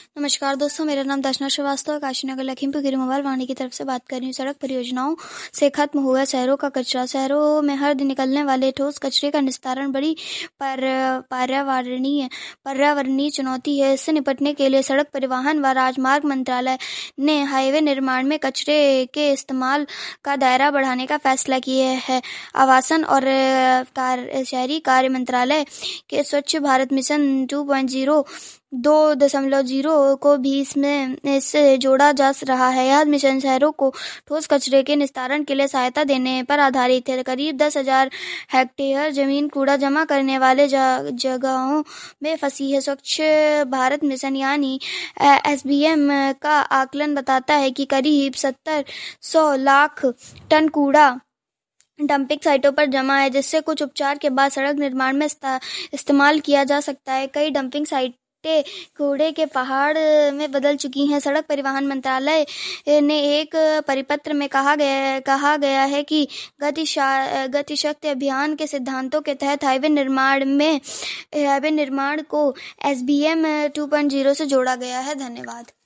नमस्कार दोस्तों, मेरा नाम दर्शना श्रीवास्तव, काशीनगर लखीमपुर खीरी मोबाइल वाणी की तरफ से बात कर रही हूँ। सड़क परियोजनाओं से खत्म हुआ शहरों का कचरा। शहरों में हर दिन निकलने वाले ठोस कचरे का निस्तारण बड़ी पर्यावरणीय चुनौती है। इससे निपटने के लिए सड़क परिवहन व राजमार्ग मंत्रालय ने हाईवे निर्माण में कचरे के इस्तेमाल का दायरा बढ़ाने का फैसला किया है। आवासन और शहरी कार्य मंत्रालय के स्वच्छ भारत मिशन 2.0 को भी इससे जोड़ा जा रहा है। यह मिशन शहरों को ठोस कचरे के निस्तारण के लिए सहायता देने पर आधारित है। करीब 10,000 हेक्टेयर जमीन कूड़ा जमा करने वाले जगहों में फंसी है। स्वच्छ भारत मिशन यानी SBM का आकलन बताता है कि करीब 700 लाख टन कूड़ा डंपिंग साइटों पर जमा है, जिससे कुछ उपचार के बाद सड़क निर्माण में इस्तेमाल किया जा सकता है। कई डंपिंग साइटें कूड़े के पहाड़ में बदल चुकी हैं। सड़क परिवहन मंत्रालय ने एक परिपत्र में कहा गया है कि गतिशक्ति अभियान के सिद्धांतों के तहत हाईवे निर्माण को SBM 2.0 से जोड़ा गया है। धन्यवाद।